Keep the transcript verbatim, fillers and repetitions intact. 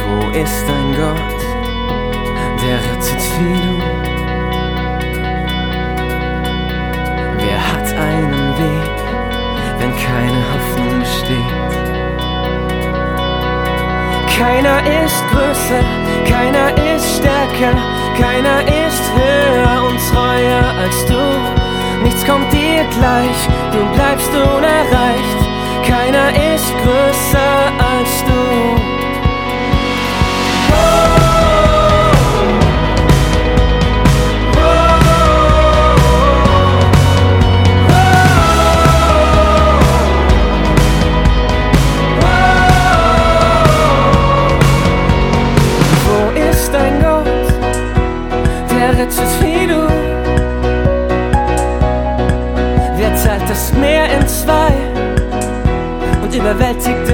Wo ist ein Gott, der rettet wie du? Wer hat einen Weg, wenn keine Hoffnung besteht? Keiner ist größer, keiner ist stärker, keiner ist höher und treuer als du. Nichts kommt dir gleich, du bleibst unerreicht. Keiner ist größer